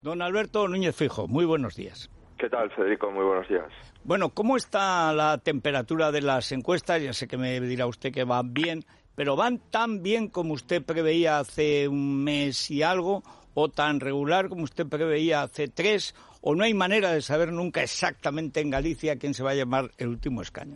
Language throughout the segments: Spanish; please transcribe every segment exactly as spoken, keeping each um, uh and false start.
Don Alberto Núñez Feijóo, muy buenos días. ¿Qué tal, Federico? Muy buenos días. Bueno, ¿cómo está la temperatura de las encuestas? Ya sé que me dirá usted que van bien, pero ¿van tan bien como usted preveía hace un mes y algo? ¿O tan regular como usted preveía hace tres? ¿O no hay manera de saber nunca exactamente en Galicia quién se va a llamar el último escaño?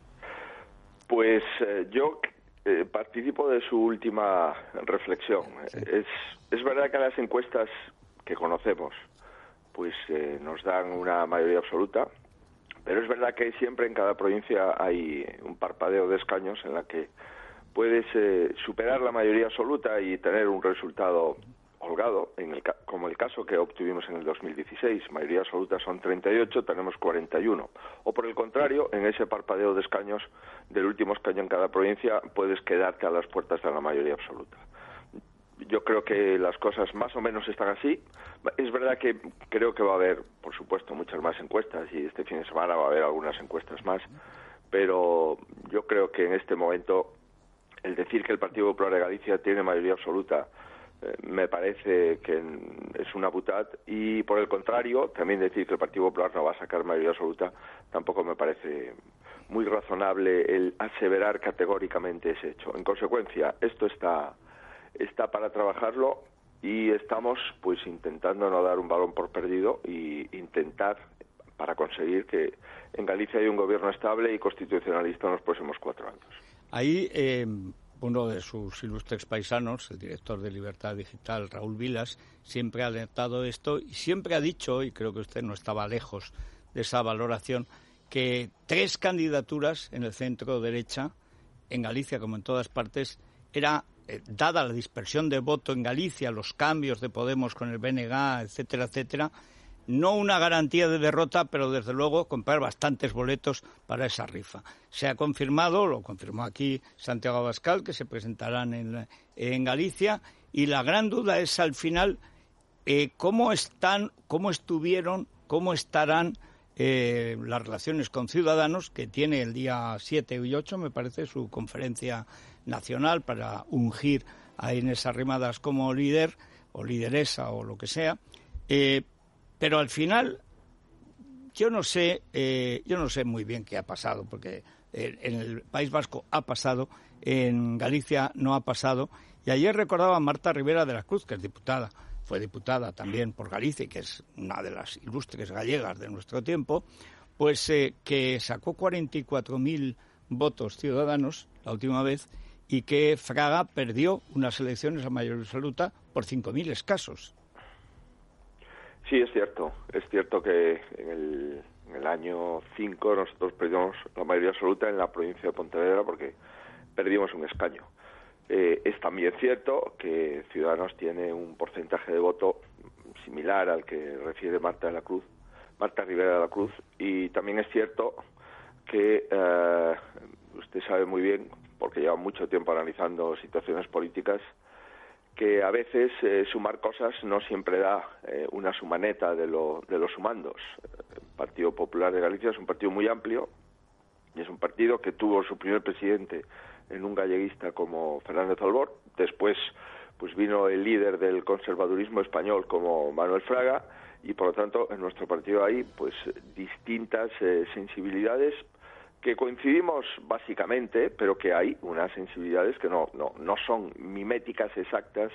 Pues eh, yo eh, participo de su última reflexión. Sí. Es, es verdad que las encuestas que conocemos pues eh, nos dan una mayoría absoluta, pero es verdad que siempre en cada provincia hay un parpadeo de escaños en la que puedes eh, superar la mayoría absoluta y tener un resultado holgado, en el, como el caso que obtuvimos en el dos mil dieciséis. Mayoría absoluta son treinta y ocho, tenemos cuarenta y uno. O por el contrario, en ese parpadeo de escaños del último escaño en cada provincia puedes quedarte a las puertas de la mayoría absoluta. Yo creo que las cosas más o menos están así. Es verdad que creo que va a haber, por supuesto, muchas más encuestas y este fin de semana va a haber algunas encuestas más, pero yo creo que en este momento el decir que el Partido Popular de Galicia tiene mayoría absoluta eh, me parece que es una butad, y por el contrario, también decir que el Partido Popular no va a sacar mayoría absoluta tampoco me parece muy razonable el aseverar categóricamente ese hecho. En consecuencia, esto está... está para trabajarlo y estamos pues intentando no dar un balón por perdido y intentar para conseguir que en Galicia haya un gobierno estable y constitucionalista en los próximos cuatro años. Ahí eh, uno de sus ilustres paisanos, el director de Libertad Digital, Raúl Vilas, siempre ha alertado esto y siempre ha dicho, y creo que usted no estaba lejos de esa valoración, que tres candidaturas en el centro derecha, en Galicia como en todas partes, era, eh, dada la dispersión de voto en Galicia, los cambios de Podemos con el B N G, etcétera, etcétera, no una garantía de derrota, pero desde luego comprar bastantes boletos para esa rifa. Se ha confirmado, lo confirmó aquí Santiago Abascal, que se presentarán en, en Galicia, y la gran duda es al final eh, cómo están, cómo estuvieron, cómo estarán eh, las relaciones con Ciudadanos, que tiene el día siete y ocho, me parece, su conferencia nacional para ungir a Inés Arrimadas como líder, o lideresa, o lo que sea. Eh, Pero al final, yo no sé, eh, yo no sé muy bien qué ha pasado, porque eh, en el País Vasco ha pasado, en Galicia no ha pasado. Y ayer recordaba a Marta Rivera de la Cruz, que es diputada, fue diputada también por Galicia, y que es una de las ilustres gallegas de nuestro tiempo, pues eh, que sacó cuarenta y cuatro mil votos ciudadanos la última vez, y que Fraga perdió unas elecciones a mayoría absoluta por cinco mil escasos. Sí, es cierto. Es cierto que en el, en el año cinco nosotros perdimos la mayoría absoluta en la provincia de Pontevedra porque perdimos un escaño. Eh, es también cierto que Ciudadanos tiene un porcentaje de voto similar al que refiere Marta de la Cruz, Marta Rivera de la Cruz, y también es cierto que eh, usted sabe muy bien, porque lleva mucho tiempo analizando situaciones políticas, que a veces eh, sumar cosas no siempre da eh, una suma neta de, lo, de los sumandos. El Partido Popular de Galicia es un partido muy amplio y es un partido que tuvo su primer presidente en un galleguista como Fernández Albor. Después pues vino el líder del conservadurismo español como Manuel Fraga, y por lo tanto en nuestro partido hay pues distintas eh, sensibilidades que coincidimos básicamente, pero que hay unas sensibilidades que no no no son miméticas exactas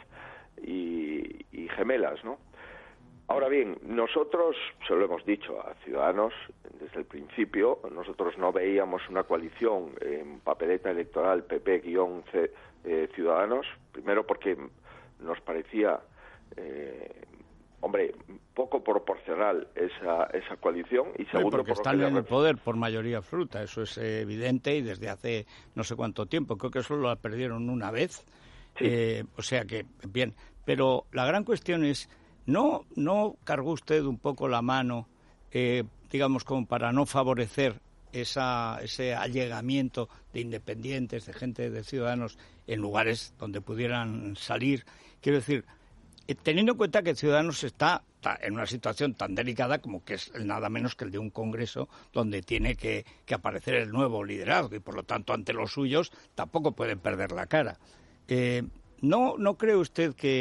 y, y gemelas, ¿no? Ahora bien, nosotros, se lo hemos dicho a Ciudadanos desde el principio, nosotros no veíamos una coalición en papeleta electoral P P-C eh, Ciudadanos, primero porque nos parecía eh, hombre, poco proporcional esa esa coalición, y segundo porque por están en el poder por mayoría absoluta, eso es evidente, y desde hace no sé cuánto tiempo, creo que solo la perdieron una vez, sí. eh, o sea que, bien, pero la gran cuestión es, ¿no no cargó usted un poco la mano, eh, digamos, como para no favorecer esa ese allegamiento de independientes, de gente de Ciudadanos, en lugares donde pudieran salir? Quiero decir, teniendo en cuenta que Ciudadanos está en una situación tan delicada como que es nada menos que el de un congreso donde tiene que, que aparecer el nuevo liderazgo, y por lo tanto ante los suyos tampoco pueden perder la cara. Eh, ¿no, ¿No cree usted que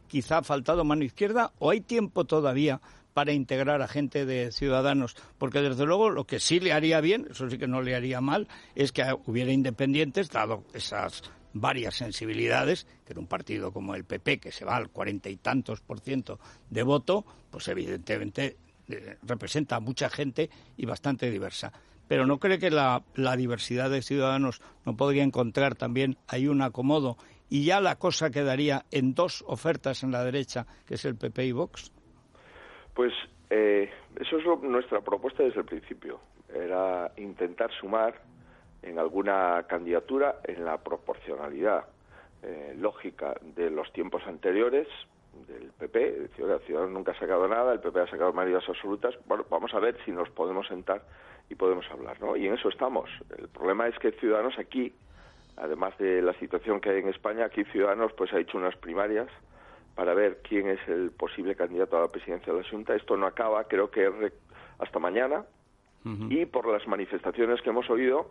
quizá ha faltado mano izquierda, o hay tiempo todavía para integrar a gente de Ciudadanos, porque desde luego lo que sí le haría bien, eso sí que no le haría mal, es que hubiera independientes, dado esas varias sensibilidades, que en un partido como el P P, que se va al cuarenta y tantos por ciento de voto, pues evidentemente eh, representa a mucha gente y bastante diversa. Pero ¿no cree que la, la diversidad de Ciudadanos no podría encontrar también ahí un acomodo y ya la cosa quedaría en dos ofertas en la derecha, que es el P P y Vox? Pues eh, eso es lo, nuestra propuesta desde el principio. Era intentar sumar en alguna candidatura en la proporcionalidad eh, lógica de los tiempos anteriores del P P. Es decir, el Ciudadanos nunca ha sacado nada, el P P ha sacado mayorías absolutas. Bueno, vamos a ver si nos podemos sentar y podemos hablar, ¿no? Y en eso estamos. El problema es que Ciudadanos aquí, además de la situación que hay en España, aquí Ciudadanos pues ha hecho unas primarias para ver quién es el posible candidato a la presidencia de la Xunta. Esto no acaba, creo que hasta mañana. Uh-huh. Y por las manifestaciones que hemos oído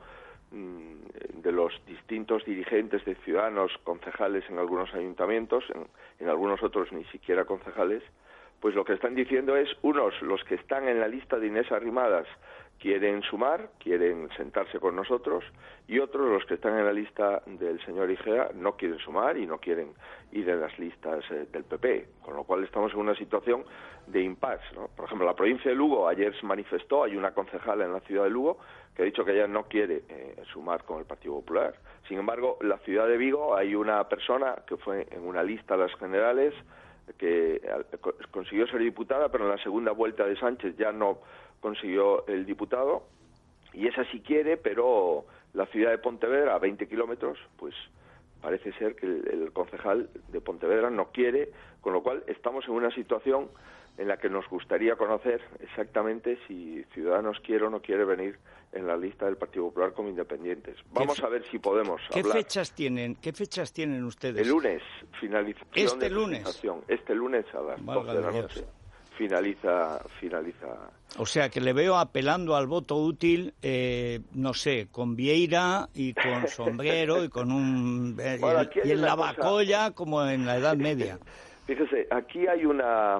mmm, de los distintos dirigentes de Ciudadanos, concejales en algunos ayuntamientos, en, en algunos otros ni siquiera concejales, pues lo que están diciendo es, unos, los que están en la lista de Inés Arrimadas, quieren sumar, quieren sentarse con nosotros, y otros, los que están en la lista del señor Igea, no quieren sumar y no quieren ir en las listas eh, del P P, con lo cual estamos en una situación de impasse, ¿no? Por ejemplo, la provincia de Lugo ayer se manifestó, hay una concejala en la ciudad de Lugo que ha dicho que ella no quiere eh, sumar con el Partido Popular. Sin embargo, en la ciudad de Vigo hay una persona que fue en una lista a las generales que consiguió ser diputada, pero en la segunda vuelta de Sánchez ya no consiguió el diputado, y esa sí quiere, pero la ciudad de Pontevedra, a veinte kilómetros, pues parece ser que el, el concejal de Pontevedra no quiere, con lo cual estamos en una situación en la que nos gustaría conocer exactamente si Ciudadanos quiere o no quiere venir en la lista del Partido Popular como independientes. Vamos a ver si podemos ¿Qué hablar. fechas tienen? ¿Qué fechas tienen ustedes? El lunes, finalización este de lunes. presentación. Este lunes a las doce de la noche. Finaliza, finaliza. O sea, que le veo apelando al voto útil, eh, no sé, con vieira y con sombrero y con un... Eh, bueno, y, y en la bacolla como en la Edad Media. Fíjese, aquí hay una...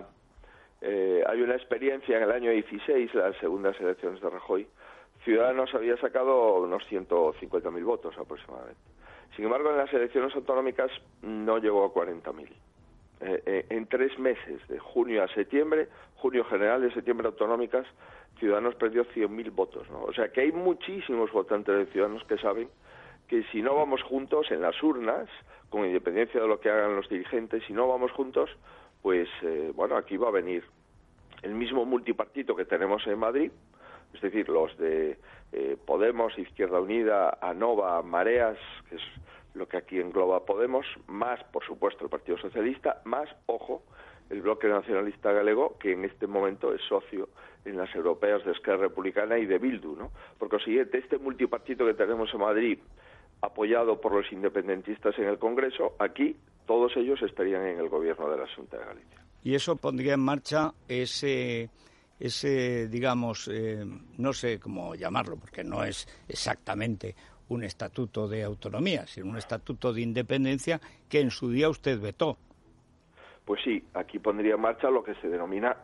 Eh, hay una experiencia en el año dieciséis, las segundas elecciones de Rajoy. Ciudadanos había sacado unos ciento cincuenta mil votos aproximadamente. Sin embargo, en las elecciones autonómicas no llegó a cuarenta mil. Eh, eh, en tres meses, de junio a septiembre, junio general, de septiembre autonómicas, Ciudadanos perdió cien mil votos, ¿no? O sea que hay muchísimos votantes de Ciudadanos que saben que si no vamos juntos en las urnas, con independencia de lo que hagan los dirigentes, si no vamos juntos, pues eh, bueno, aquí va a venir el mismo multipartito que tenemos en Madrid, es decir, los de eh, Podemos, Izquierda Unida, ANOVA, Mareas, que es lo que aquí engloba Podemos, más, por supuesto, el Partido Socialista, más, ojo, el Bloque Nacionalista Galego, que en este momento es socio en las europeas de Esquerra Republicana y de Bildu, ¿no? Por consiguiente, este multipartito que tenemos en Madrid, apoyado por los independentistas en el Congreso, aquí todos ellos estarían en el gobierno de la Xunta de Galicia. Y eso pondría en marcha ese, ese digamos, eh, no sé cómo llamarlo, porque no es exactamente un estatuto de autonomía, sino un estatuto de independencia que en su día usted vetó. Pues sí, aquí pondría en marcha lo que se denomina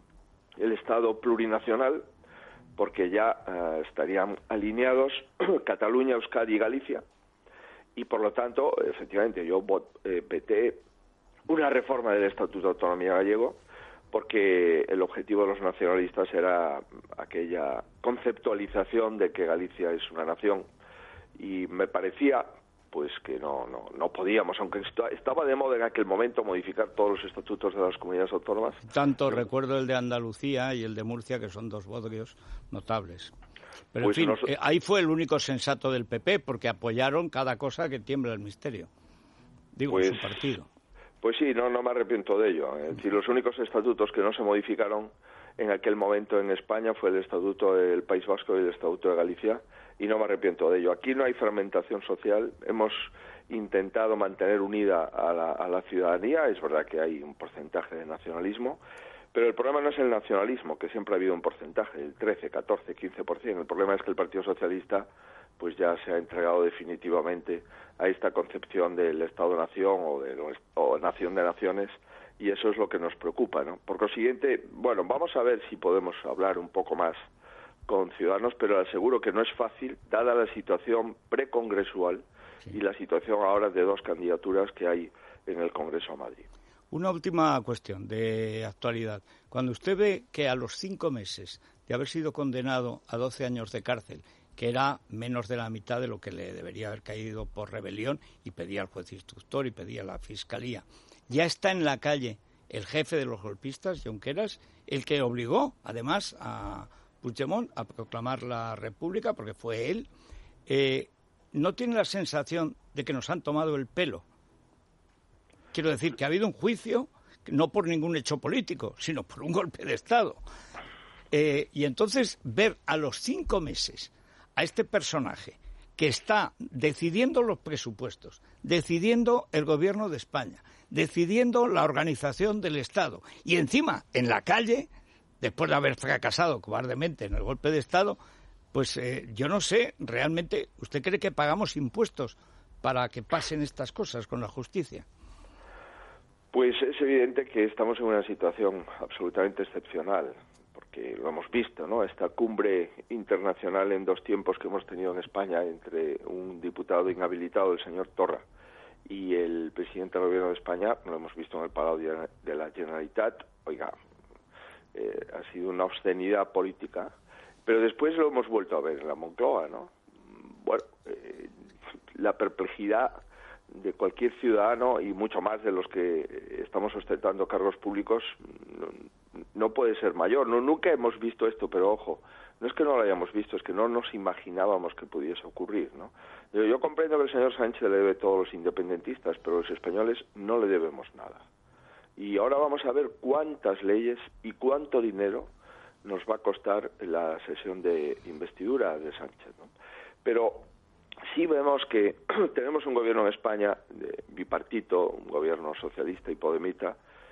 el Estado plurinacional, porque ya uh, estarían alineados Cataluña, Euskadi y Galicia, y por lo tanto, efectivamente, yo eh, veté una reforma del Estatuto de Autonomía gallego, porque el objetivo de los nacionalistas era aquella conceptualización de que Galicia es una nación, y me parecía pues que no no no podíamos, aunque estaba de moda en aquel momento modificar todos los estatutos de las comunidades autónomas. Tanto pero, recuerdo el de Andalucía y el de Murcia, que son dos bodrios notables. Pero pues en fin, nos... eh, ahí fue el único sensato del P P, porque apoyaron cada cosa que tiembla el misterio. Digo, pues, en su partido. Pues sí, no no me arrepiento de ello. Es decir, los únicos estatutos que no se modificaron en aquel momento en España fue el Estatuto del País Vasco y el Estatuto de Galicia, y no me arrepiento de ello. Aquí no hay fragmentación social, hemos intentado mantener unida a la, a la ciudadanía, es verdad que hay un porcentaje de nacionalismo, pero el problema no es el nacionalismo, que siempre ha habido un porcentaje, el trece, catorce, quince por ciento. El problema es que el Partido Socialista pues ya se ha entregado definitivamente a esta concepción del Estado-Nación o de o Nación de Naciones y eso es lo que nos preocupa, ¿no? Por consiguiente, bueno, vamos a ver si podemos hablar un poco más con Ciudadanos, pero le aseguro que no es fácil, dada la situación precongresual sí. y la situación ahora de dos candidaturas que hay en el Congreso a Madrid. Una última cuestión de actualidad. Cuando usted ve que a los cinco meses de haber sido condenado a doce años de cárcel, que era menos de la mitad de lo que le debería haber caído por rebelión, y pedía al juez instructor y pedía a la Fiscalía, ya está en la calle el jefe de los golpistas, Junqueras, el que obligó, además, a Puigdemont a proclamar la República, porque fue él. Eh, ¿No tiene la sensación de que nos han tomado el pelo? Quiero decir que ha habido un juicio, no por ningún hecho político, sino por un golpe de Estado. Eh, y entonces ver a los cinco meses a este personaje que está decidiendo los presupuestos, decidiendo el gobierno de España, decidiendo la organización del Estado, y encima en la calle, después de haber fracasado cobardemente en el golpe de Estado, pues eh, yo no sé, realmente, ¿usted cree que pagamos impuestos para que pasen estas cosas con la justicia? Pues es evidente que estamos en una situación absolutamente excepcional, porque lo hemos visto, ¿no? Esta cumbre internacional en dos tiempos que hemos tenido en España entre un diputado inhabilitado, el señor Torra, y el presidente del Gobierno de España, lo hemos visto en el Palau de la Generalitat. Oiga, eh, ha sido una obscenidad política, pero después lo hemos vuelto a ver en la Moncloa, ¿no? Bueno, eh, la perplejidad de cualquier ciudadano, y mucho más de los que estamos ostentando cargos públicos, no, no puede ser mayor. No, nunca hemos visto esto, pero ojo, no es que no lo hayamos visto, es que no nos imaginábamos que pudiese ocurrir, ¿no? Yo, yo comprendo que el señor Sánchez le debe todo a los independentistas, pero los españoles no le debemos nada. Y ahora vamos a ver cuántas leyes y cuánto dinero nos va a costar la sesión de investidura de Sánchez, ¿no? Pero sí vemos que tenemos un gobierno en España de bipartito, un gobierno socialista y podemita,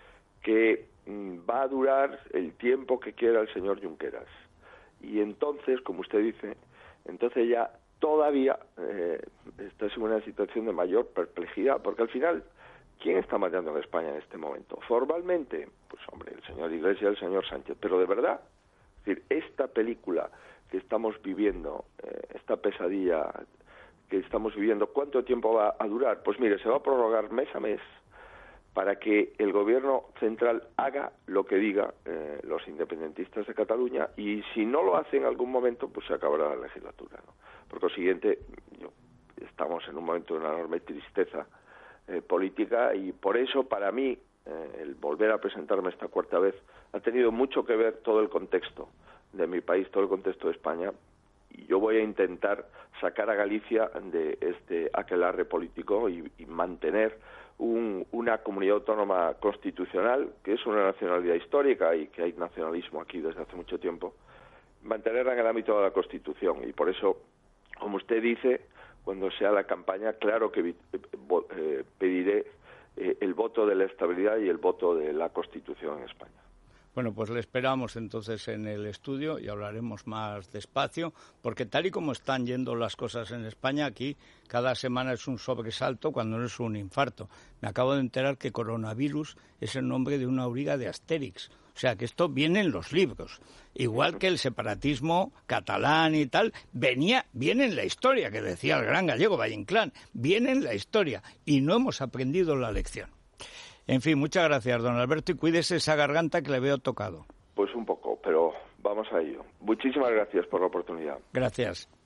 que mm, va a durar el tiempo que quiera el señor Junqueras. Y entonces, como usted dice, entonces ya todavía eh, está en una situación de mayor perplejidad, porque al final, ¿quién está mandando en España en este momento? Formalmente, pues hombre, el señor Iglesias y el señor Sánchez, pero de verdad, es decir, esta película que estamos viviendo, eh, esta pesadilla que estamos viviendo, ¿cuánto tiempo va a durar? Pues mire, se va a prorrogar mes a mes para que el gobierno central haga lo que diga eh, los independentistas de Cataluña, y si no lo hace en algún momento, pues se acabará la legislatura, ¿no? Por consiguiente, yo, estamos en un momento de una enorme tristeza eh, política, y por eso, para mí, eh, el volver a presentarme esta cuarta vez ha tenido mucho que ver todo el contexto de mi país, todo el contexto de España, y yo voy a intentar sacar a Galicia de este aquelarre político y, y mantener un, una comunidad autónoma constitucional, que es una nacionalidad histórica y que hay nacionalismo aquí desde hace mucho tiempo, mantenerla en el ámbito de la Constitución. Y por eso, como usted dice, cuando sea la campaña, claro que eh, pediré eh, el voto de la estabilidad y el voto de la Constitución en España. Bueno, pues le esperamos entonces en el estudio y hablaremos más despacio, porque tal y como están yendo las cosas en España, aquí cada semana es un sobresalto cuando no es un infarto. Me acabo de enterar que coronavirus es el nombre de una auriga de Astérix. O sea, que esto viene en los libros. Igual que el separatismo catalán y tal, venía, viene en la historia, que decía el gran gallego Valle Inclán, viene en la historia, y no hemos aprendido la lección. En fin, muchas gracias, don Alberto, y cuídese esa garganta que le veo tocado. Pues un poco, pero vamos a ello. Muchísimas gracias por la oportunidad. Gracias.